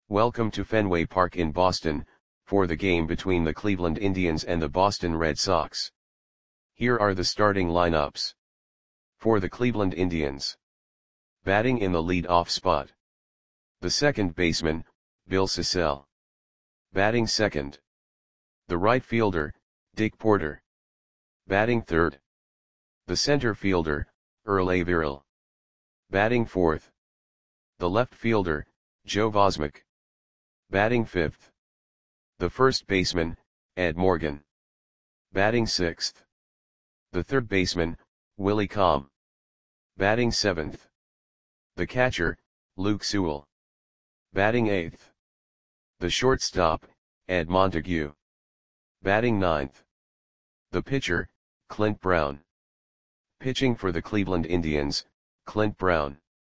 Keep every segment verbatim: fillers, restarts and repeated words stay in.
Welcome to Fenway Park in Boston, for the game between the Cleveland Indians and the Boston Red Sox. Here are the starting lineups. For the Cleveland Indians. Batting in the lead-off spot. The second baseman, Bill Sissell. Batting second. The right fielder, Dick Porter. Batting third. The center fielder, Earl Averill. Batting fourth. The left fielder, Joe Vosmek. Batting fifth. The first baseman, Ed Morgan. Batting sixth. The third baseman, Willie Comm. Batting seventh. The catcher, Luke Sewell. Batting eighth. The shortstop, Ed Montague. Batting ninth. The pitcher, Clint Brown. Pitching for the Cleveland Indians, Clint Brown.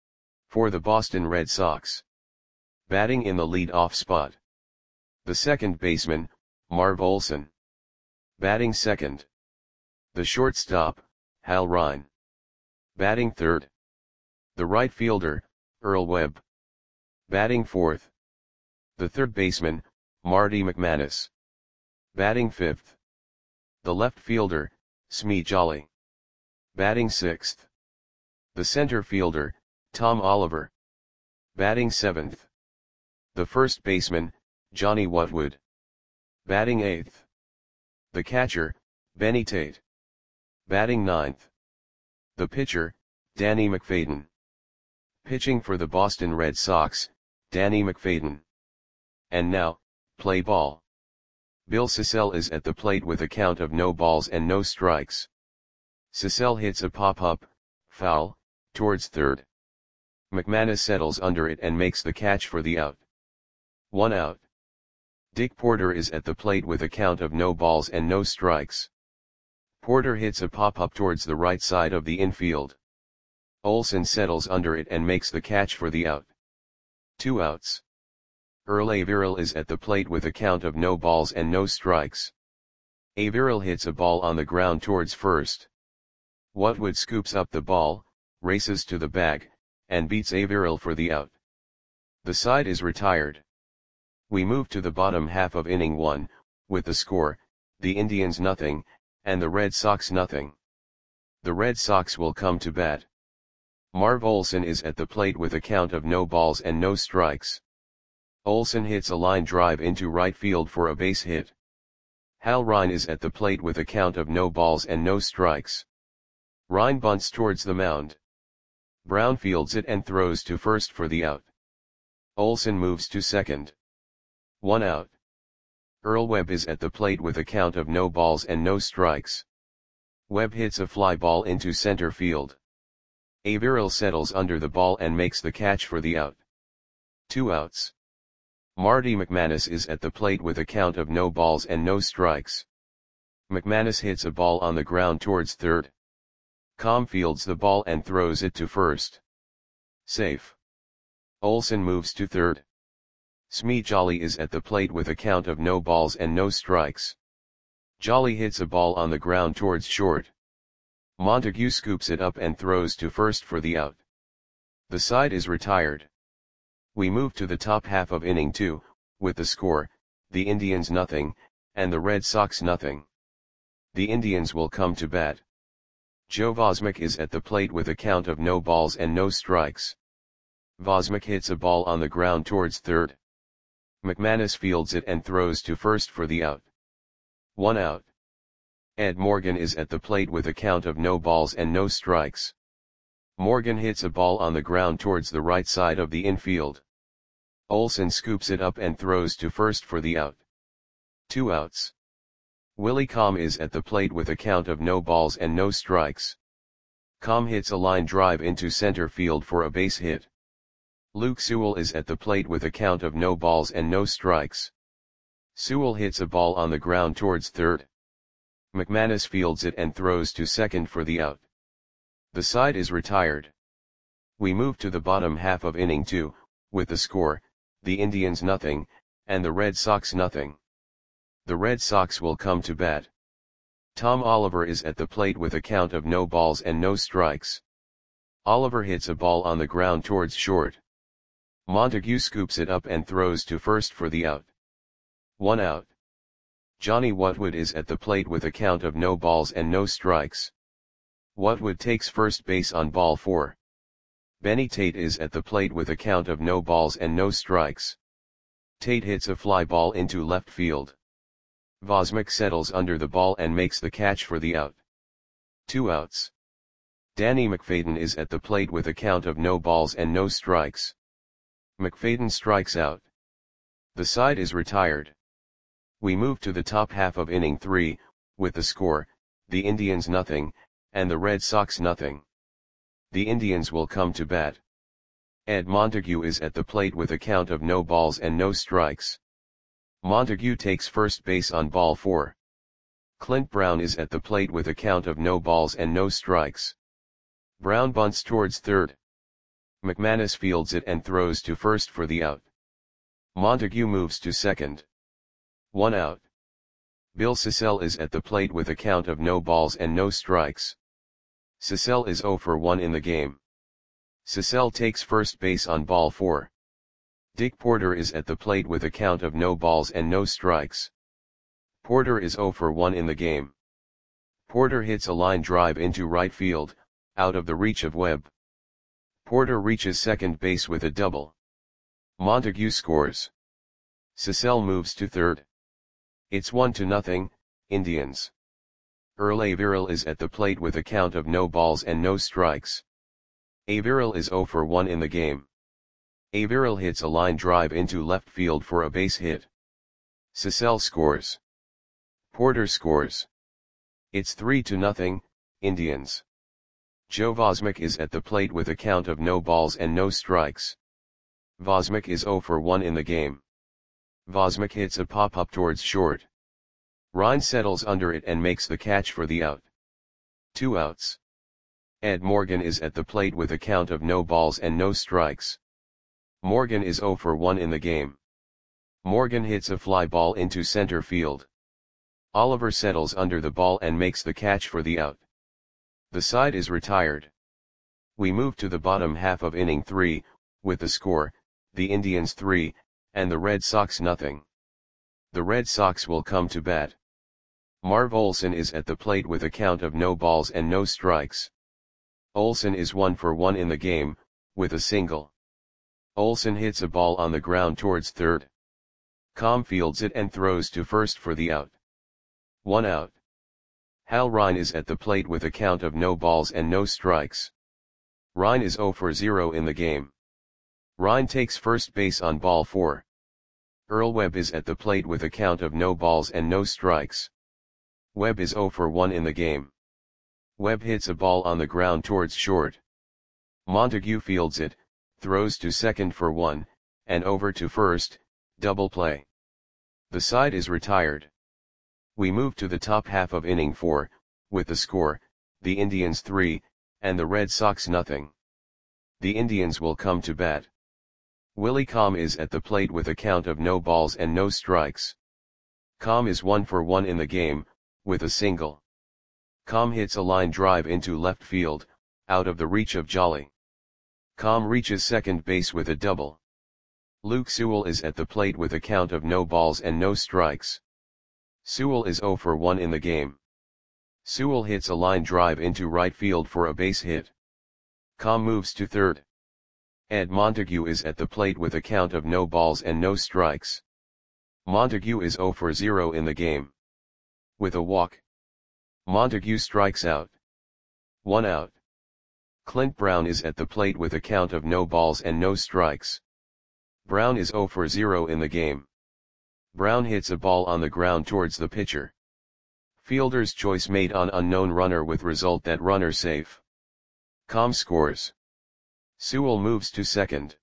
For the Boston Red Sox. Batting in the lead-off spot. The second baseman, Marv Olson. Batting second. The shortstop, Hal Ryan. Batting third. The right fielder, Earl Webb. Batting fourth. The third baseman, Marty McManus. Batting fifth. The left fielder, Smee Jolly. Batting sixth. The center fielder, Tom Oliver. Batting seventh. The first baseman, Johnny Whatwood. Batting eighth. The catcher, Benny Tate. Batting ninth. The pitcher, Danny McFadden. Pitching for the Boston Red Sox, Danny McFadden. And now, play ball. Bill Sissell is at the plate with a count of no balls and no strikes. Sissell hits a pop-up, foul, towards third. McManus settles under it and makes the catch for the out. One out. Dick Porter is at the plate with a count of no balls and no strikes. Porter hits a pop-up towards the right side of the infield. Olson settles under it and makes the catch for the out. Two outs. Earl Averill is at the plate with a count of no balls and no strikes. Averill hits a ball on the ground towards first. Whatwood scoops up the ball, races to the bag, and beats Averill for the out. The side is retired. We move to the bottom half of inning one, with the score, the Indians nothing, and the Red Sox nothing. The Red Sox will come to bat. Marv Olson is at the plate with a count of no balls and no strikes. Olson hits a line drive into right field for a base hit. Hal Ryan is at the plate with a count of no balls and no strikes. Ryan bunts towards the mound. Brown fields it and throws to first for the out. Olson moves to second. One out. Earl Webb is at the plate with a count of no balls and no strikes. Webb hits a fly ball into center field. Averill settles under the ball and makes the catch for the out. Two outs. Marty McManus is at the plate with a count of no balls and no strikes. McManus hits a ball on the ground towards third. Comm fields the ball and throws it to first. Safe. Olson moves to third. Smee Jolly is at the plate with a count of no balls and no strikes. Jolly hits a ball on the ground towards short. Montague scoops it up and throws to first for the out. The side is retired. We move to the top half of inning two, with the score, the Indians nothing, and the Red Sox nothing. The Indians will come to bat. Joe Vosmek is at the plate with a count of no balls and no strikes. Vosmek hits a ball on the ground towards third. McManus fields it and throws to first for the out. One out. Ed Morgan is at the plate with a count of no balls and no strikes. Morgan hits a ball on the ground towards the right side of the infield. Olson scoops it up and throws to first for the out. Two outs. Willie Comm is at the plate with a count of no balls and no strikes. Comm hits a line drive into center field for a base hit. Luke Sewell is at the plate with a count of no balls and no strikes. Sewell hits a ball on the ground towards third. McManus fields it and throws to second for the out. The side is retired. We move to the bottom half of inning two, with the score, the Indians nothing, and the Red Sox nothing. The Red Sox will come to bat. Tom Oliver is at the plate with a count of no balls and no strikes. Oliver hits a ball on the ground towards short. Montague scoops it up and throws to first for the out. One out. Johnny Whatwood is at the plate with a count of no balls and no strikes. Whatwood takes first base on ball four. Benny Tate is at the plate with a count of no balls and no strikes. Tate hits a fly ball into left field. Vosmick settles under the ball and makes the catch for the out. Two outs. Danny McFadden is at the plate with a count of no balls and no strikes. McFadden strikes out. The side is retired. We move to the top half of inning three, with the score, the Indians nothing, and the Red Sox nothing. The Indians will come to bat. Ed Montague is at the plate with a count of no balls and no strikes. Montague takes first base on ball four. Clint Brown is at the plate with a count of no balls and no strikes. Brown bunts towards third. McManus fields it and throws to first for the out. Montague moves to second. One out. Bill Sissell is at the plate with a count of no balls and no strikes. Sissell is oh for one in the game. Sissell takes first base on ball four. Dick Porter is at the plate with a count of no balls and no strikes. Porter is oh for one in the game. Porter hits a line drive into right field, out of the reach of Webb. Porter reaches second base with a double. Montague scores. Sissell moves to third. It's one to nothing, Indians. Earl Averill is at the plate with a count of no balls and no strikes. Averill is oh for one in the game. Averill hits a line drive into left field for a base hit. Sissell scores. Porter scores. It's three to nothing, Indians. Joe Vosmick is at the plate with a count of no balls and no strikes. Vosmick is oh for one in the game. Vosmick hits a pop-up towards short. Ryan settles under it and makes the catch for the out. Two outs. Ed Morgan is at the plate with a count of no balls and no strikes. Morgan is oh for one in the game. Morgan hits a fly ball into center field. Oliver settles under the ball and makes the catch for the out. The side is retired. We move to the bottom half of inning three, with the score, the Indians three, and the Red Sox nothing. The Red Sox will come to bat. Marv Olson is at the plate with a count of no balls and no strikes. Olson is one for one in the game, with a single. Olson hits a ball on the ground towards third. Com fields it and throws to first for the out. One out. Hal Ryan is at the plate with a count of no balls and no strikes. Ryan is oh for zero in the game. Ryan takes first base on ball four. Earl Webb is at the plate with a count of no balls and no strikes. Webb is oh for one in the game. Webb hits a ball on the ground towards short. Montague fields it, throws to second for one, and over to first, double play. The side is retired. We move to the top half of inning four, with the score, the Indians three, and the Red Sox nothing. The Indians will come to bat. Willie Com is at the plate with a count of no balls and no strikes. Com is one for one in the game, with a single. Com hits a line drive into left field, out of the reach of Jolly. Com reaches second base with a double. Luke Sewell is at the plate with a count of no balls and no strikes. Sewell is oh for one in the game. Sewell hits a line drive into right field for a base hit. Com moves to third. Ed Montague is at the plate with a count of no balls and no strikes. Montague is oh for zero in the game. With a walk. Montague strikes out. One out. Clint Brown is at the plate with a count of no balls and no strikes. Brown is oh for zero in the game. Brown hits a ball on the ground towards the pitcher. Fielder's choice made on unknown runner with result that runner safe. Com scores. Sewell moves to second.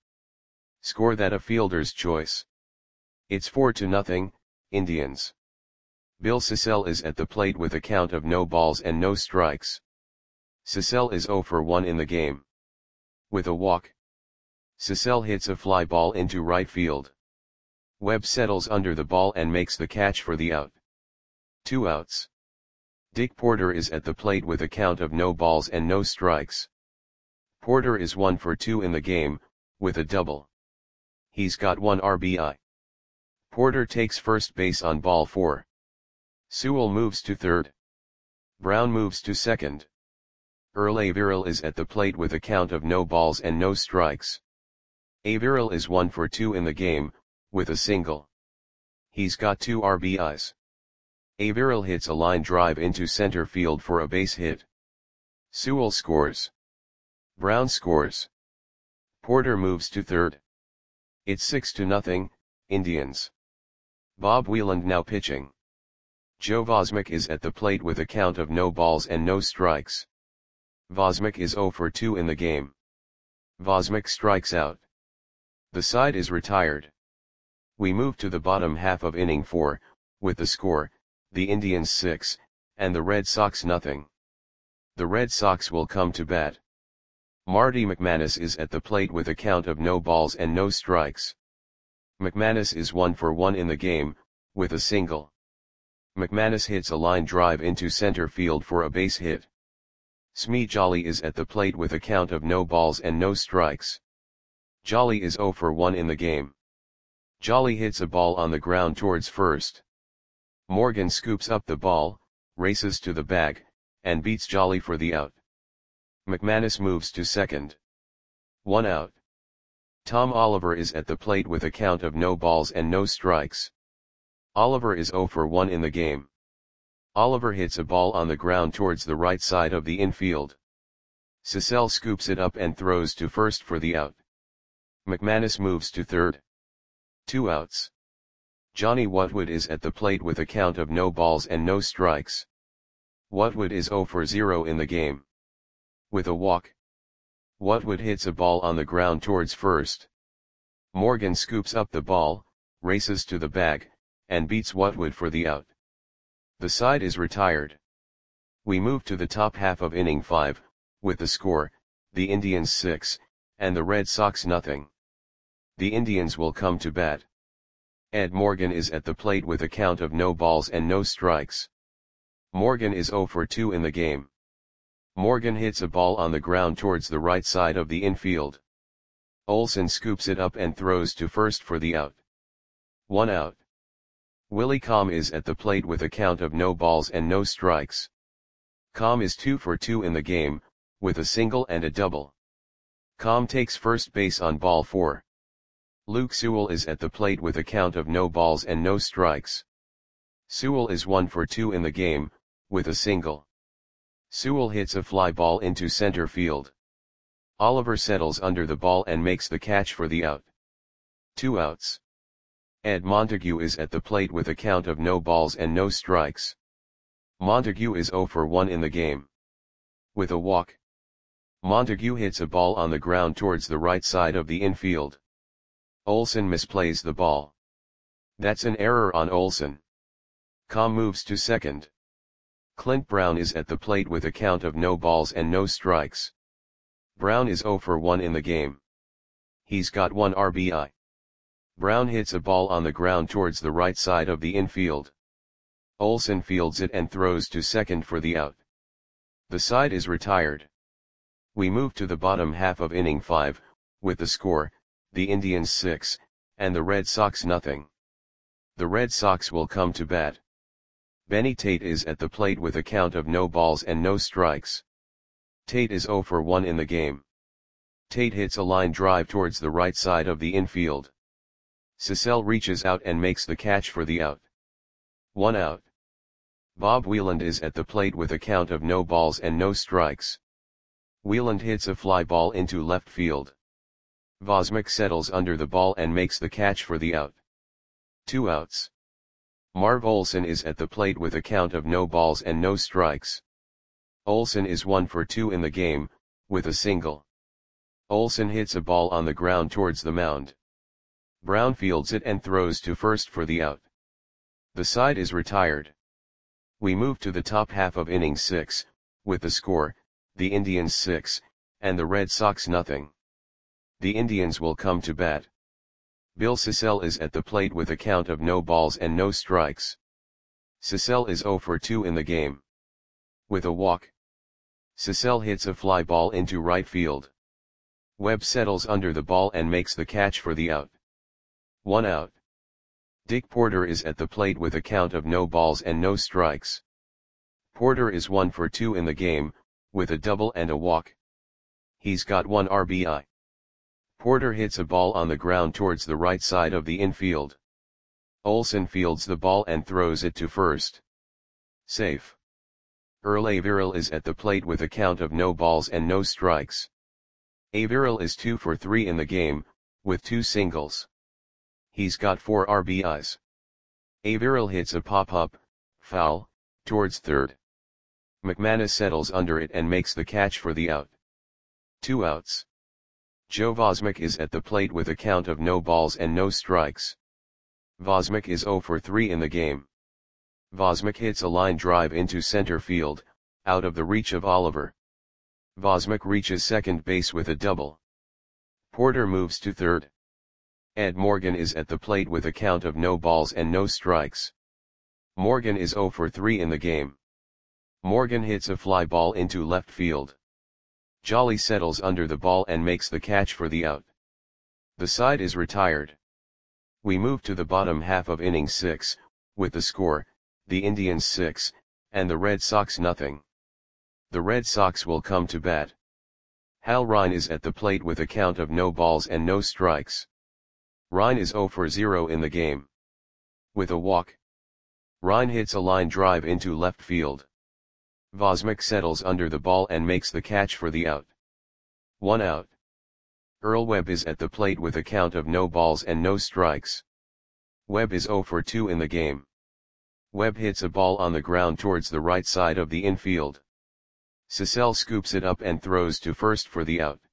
Score that a fielder's choice. It's four to nothing, Indians. Bill Sissell is at the plate with a count of no balls and no strikes. Sissell is oh for one in the game. With a walk. Sissell hits a fly ball into right field. Webb settles under the ball and makes the catch for the out. Two outs. Dick Porter is at the plate with a count of no balls and no strikes. Porter is one for two in the game, with a double. He's got one R B I. Porter takes first base on ball four. Sewell moves to third. Brown moves to second. Earl Averill is at the plate with a count of no balls and no strikes. Averill is one for two in the game, with a single. He's got two R B Is. Averill hits a line drive into center field for a base hit. Sewell scores. Brown scores. Porter moves to third. It's six to nothing, Indians. Bob Wieland now pitching. Joe Vosmick is at the plate with a count of no balls and no strikes. Vosmick is zero for two in the game. Vosmick strikes out. The side is retired. We move to the bottom half of inning four, with the score, the Indians six, and the Red Sox nothing. The Red Sox will come to bat. Marty McManus is at the plate with a count of no balls and no strikes. McManus is one for one in the game, with a single. McManus hits a line drive into center field for a base hit. Smee Jolly is at the plate with a count of no balls and no strikes. Jolly is zero for one in the game. Jolly hits a ball on the ground towards first. Morgan scoops up the ball, races to the bag, and beats Jolly for the out. McManus moves to second. One out. Tom Oliver is at the plate with a count of no balls and no strikes. Oliver is zero for one in the game. Oliver hits a ball on the ground towards the right side of the infield. Cecil scoops it up and throws to first for the out. McManus moves to third. Two outs. Johnny Whatwood is at the plate with a count of no balls and no strikes. Whatwood is zero for zero in the game. With a walk. Whatwood hits a ball on the ground towards first. Morgan scoops up the ball, races to the bag, and beats Whatwood for the out. The side is retired. We move to the top half of inning five, with the score, the Indians six, and the Red Sox nothing. The Indians will come to bat. Ed Morgan is at the plate with a count of no balls and no strikes. Morgan is zero for two in the game. Morgan hits a ball on the ground towards the right side of the infield. Olson scoops it up and throws to first for the out. One out. Willie Comm is at the plate with a count of no balls and no strikes. Comm is two for two in the game, with a single and a double. Comm takes first base on ball four. Luke Sewell is at the plate with a count of no balls and no strikes. Sewell is one for two in the game, with a single. Sewell hits a fly ball into center field. Oliver settles under the ball and makes the catch for the out. Two outs. Ed Montague is at the plate with a count of no balls and no strikes. Montague is zero for one in the game. With a walk. Montague hits a ball on the ground towards the right side of the infield. Olson misplays the ball. That's an error on Olson. Comm moves to second. Clint Brown is at the plate with a count of no balls and no strikes. Brown is zero for one in the game. He's got one R B I. Brown hits a ball on the ground towards the right side of the infield. Olson fields it and throws to second for the out. The side is retired. We move to the bottom half of inning five, with the score, the Indians six, and the Red Sox nothing. The Red Sox will come to bat. Benny Tate is at the plate with a count of no balls and no strikes. Tate is zero for one in the game. Tate hits a line drive towards the right side of the infield. Cecil reaches out and makes the catch for the out. One out. Bob Wieland is at the plate with a count of no balls and no strikes. Wieland hits a fly ball into left field. Vosmick settles under the ball and makes the catch for the out. Two outs. Marv Olson is at the plate with a count of no balls and no strikes. Olson is one for two in the game, with a single. Olson hits a ball on the ground towards the mound. Brown fields it and throws to first for the out. The side is retired. We move to the top half of inning six, with the score, the Indians six, and the Red Sox nothing. The Indians will come to bat. Bill Cecil is at the plate with a count of no balls and no strikes. Cecil is zero for two in the game. With a walk. Cecil hits a fly ball into right field. Webb settles under the ball and makes the catch for the out. One out. Dick Porter is at the plate with a count of no balls and no strikes. Porter is one for two in the game, with a double and a walk. He's got one R B I. Porter hits a ball on the ground towards the right side of the infield. Olson fields the ball and throws it to first. Safe. Earl Averill is at the plate with a count of no balls and no strikes. Averill is two for three in the game, with two singles. He's got four R B Is. Averill hits a pop-up, foul, towards third. McManus settles under it and makes the catch for the out. Two outs. Joe Vosmick is at the plate with a count of no balls and no strikes. Vosmick is zero for three in the game. Vosmick hits a line drive into center field, out of the reach of Oliver. Vosmick reaches second base with a double. Porter moves to third. Ed Morgan is at the plate with a count of no balls and no strikes. Morgan is zero for three in the game. Morgan hits a fly ball into left field. Jolly settles under the ball and makes the catch for the out. The side is retired. We move to the bottom half of inning six, with the score, the Indians six, and the Red Sox nothing. The Red Sox will come to bat. Hal Rine is at the plate with a count of no balls and no strikes. Rine is zero for zero in the game. With a walk. Rine hits a line drive into left field. Vosmick settles under the ball and makes the catch for the out. One out. Earl Webb is at the plate with a count of no balls and no strikes. Webb is zero for two in the game. Webb hits a ball on the ground towards the right side of the infield. Cecil scoops it up and throws to first for the out.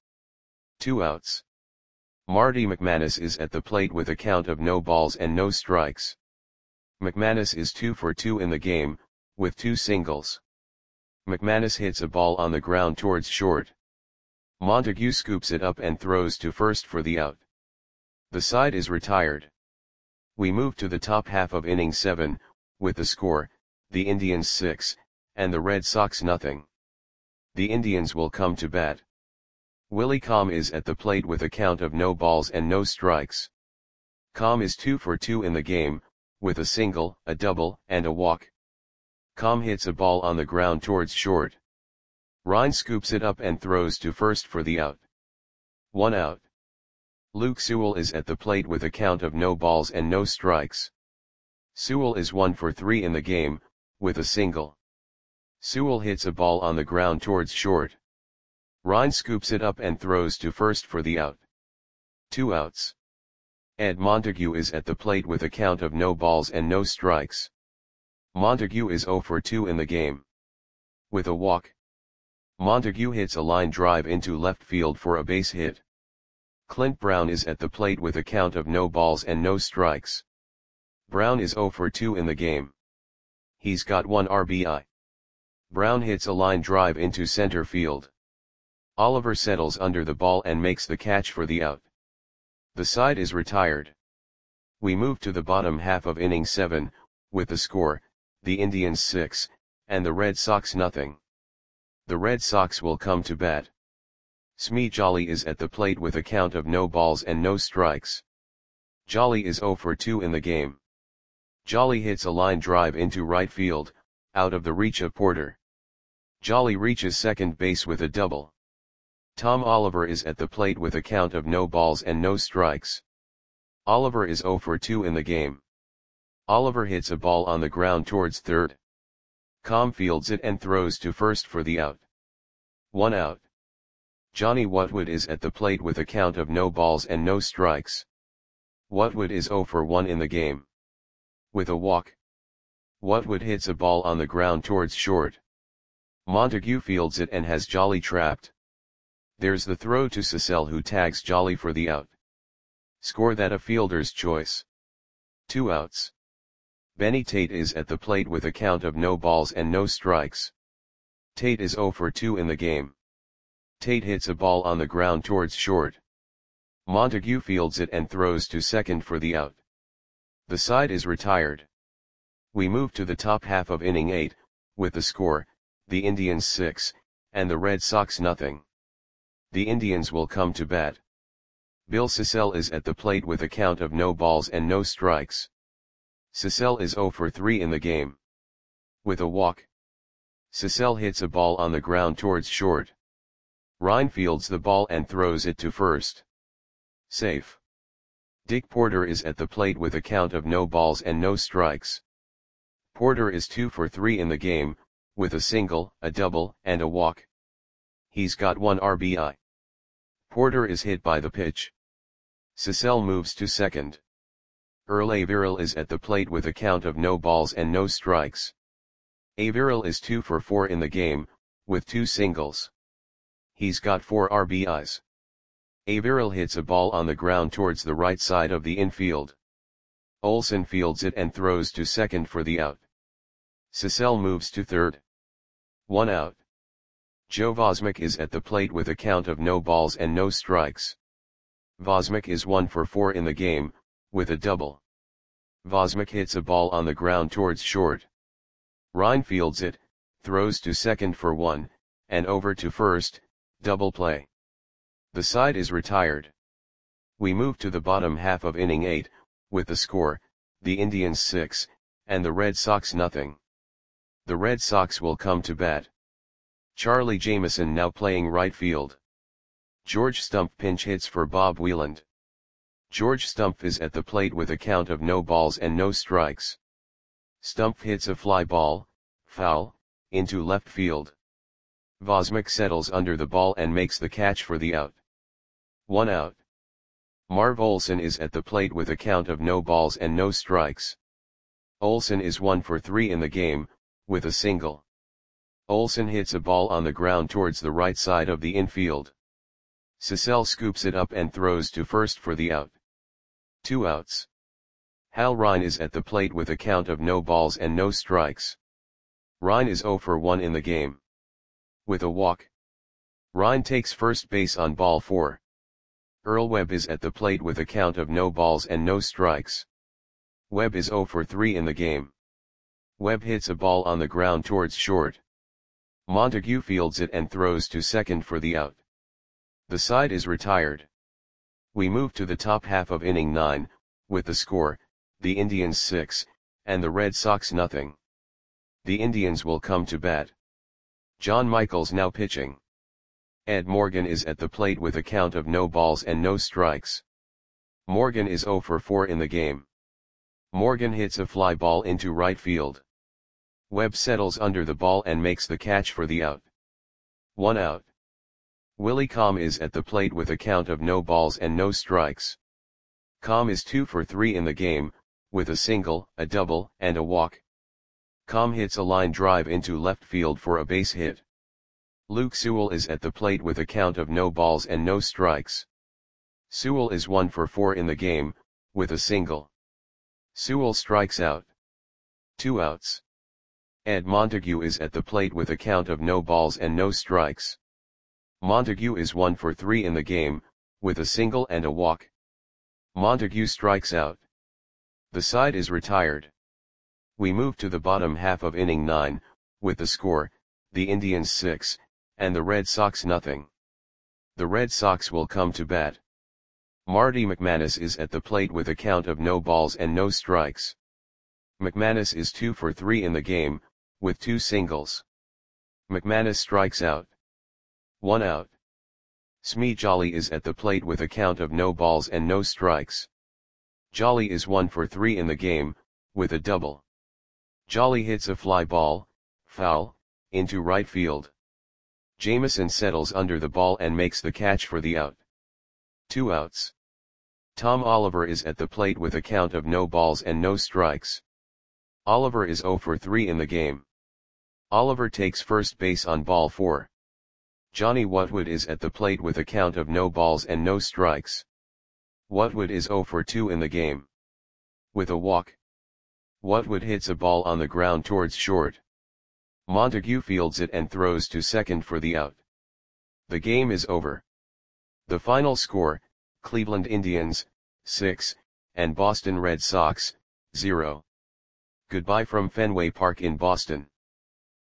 Two outs. Marty McManus is at the plate with a count of no balls and no strikes. McManus is two for two in the game, with two singles. McManus hits a ball on the ground towards short. Montague scoops it up and throws to first for the out. The side is retired. We move to the top half of inning seven, with the score, the Indians six, and the Red Sox nothing. The Indians will come to bat. Willie Comm is at the plate with a count of no balls and no strikes. Comm is two for two in the game, with a single, a double, and a walk. Comm hits a ball on the ground towards short. Rine scoops it up and throws to first for the out. One out. Luke Sewell is at the plate with a count of no balls and no strikes. Sewell is one for three in the game, with a single. Sewell hits a ball on the ground towards short. Rine scoops it up and throws to first for the out. Two outs. Ed Montague is at the plate with a count of no balls and no strikes. Montague is zero for two in the game. With a walk. Montague hits a line drive into left field for a base hit. Clint Brown is at the plate with a count of no balls and no strikes. Brown is zero for two in the game. He's got one R B I. Brown hits a line drive into center field. Oliver settles under the ball and makes the catch for the out. The side is retired. We move to the bottom half of inning seven, with the score, the Indians six, and the Red Sox nothing. The Red Sox will come to bat. Smee Jolly is at the plate with a count of no balls and no strikes. Jolly is zero for two in the game. Jolly hits a line drive into right field, out of the reach of Porter. Jolly reaches second base with a double. Tom Oliver is at the plate with a count of no balls and no strikes. Oliver is zero for two in the game. Oliver hits a ball on the ground towards third. Comm fields it and throws to first for the out. One out. Johnny Whatwood is at the plate with a count of no balls and no strikes. Whatwood is zero for one in the game. With a walk. Whatwood hits a ball on the ground towards short. Montague fields it and has Jolly trapped. There's the throw to Cecil, who tags Jolly for the out. Score that a fielder's choice. Two outs. Benny Tate is at the plate with a count of no balls and no strikes. Tate is zero for two in the game. Tate hits a ball on the ground towards short. Montague fields it and throws to second for the out. The side is retired. We move to the top half of inning eight, with the score, the Indians six, and the Red Sox nothing. The Indians will come to bat. Bill Sissell is at the plate with a count of no balls and no strikes. Sissell is zero for three in the game. With a walk. Sissell hits a ball on the ground towards short. Ryan fields the ball and throws it to first. Safe. Dick Porter is at the plate with a count of no balls and no strikes. Porter is two for three in the game, with a single, a double, and a walk. He's got one R B I. Porter is hit by the pitch. Sissell moves to second. Earl Averill is at the plate with a count of no balls and no strikes. Averill is two for four in the game, with two singles. He's got four R B Is. Averill hits a ball on the ground towards the right side of the infield. Olson fields it and throws to second for the out. Sissell moves to third. One out. Joe Vosmick is at the plate with a count of no balls and no strikes. Vosmick is one for four in the game, with a double. Vosmick hits a ball on the ground towards short. Ryan fields it, throws to second for one, and over to first, double play. The side is retired. We move to the bottom half of inning eight, with the score, the Indians six, and the Red Sox nothing. The Red Sox will come to bat. Charlie Jameson now playing right field. George Stumpf pinch hits for Bob Wieland. George Stumpf is at the plate with a count of no balls and no strikes. Stumpf hits a fly ball, foul, into left field. Vosmick settles under the ball and makes the catch for the out. One out. Marv Olson is at the plate with a count of no balls and no strikes. Olson is one for three in the game, with a single. Olson hits a ball on the ground towards the right side of the infield. Sissell scoops it up and throws to first for the out. Two outs. Hal Ryan is at the plate with a count of no balls and no strikes. Ryan is zero for one in the game. With a walk. Ryan takes first base on ball four. Earl Webb is at the plate with a count of no balls and no strikes. Webb is zero for three in the game. Webb hits a ball on the ground towards short. Montague fields it and throws to second for the out. The side is retired. We move to the top half of inning nine, with the score, the Indians six, and the Red Sox nothing. The Indians will come to bat. John Michaels now pitching. Ed Morgan is at the plate with a count of no balls and no strikes. Morgan is zero for four in the game. Morgan hits a fly ball into right field. Webb settles under the ball and makes the catch for the out. One out. Willie Comm is at the plate with a count of no balls and no strikes. Comm is two for three in the game, with a single, a double, and a walk. Comm hits a line drive into left field for a base hit. Luke Sewell is at the plate with a count of no balls and no strikes. Sewell is one for four in the game, with a single. Sewell strikes out. Two outs. Ed Montague is at the plate with a count of no balls and no strikes. Montague is one for three in the game, with a single and a walk. Montague strikes out. The side is retired. We move to the bottom half of inning nine, with the score, the Indians six, and the Red Sox nothing. The Red Sox will come to bat. Marty McManus is at the plate with a count of no balls and no strikes. McManus is two for three in the game, with two singles. McManus strikes out. One out. Smee Jolly is at the plate with a count of no balls and no strikes. Jolly is one for three in the game, with a double. Jolly hits a fly ball, foul, into right field. Jameson settles under the ball and makes the catch for the out. Two outs. Tom Oliver is at the plate with a count of no balls and no strikes. Oliver is zero for three in the game. Oliver takes first base on ball four. Johnny Whatwood is at the plate with a count of no balls and no strikes. Whatwood is zero for two in the game. With a walk. Whatwood hits a ball on the ground towards short. Montague fields it and throws to second for the out. The game is over. The final score, Cleveland Indians, six, and Boston Red Sox, zero. Goodbye from Fenway Park in Boston.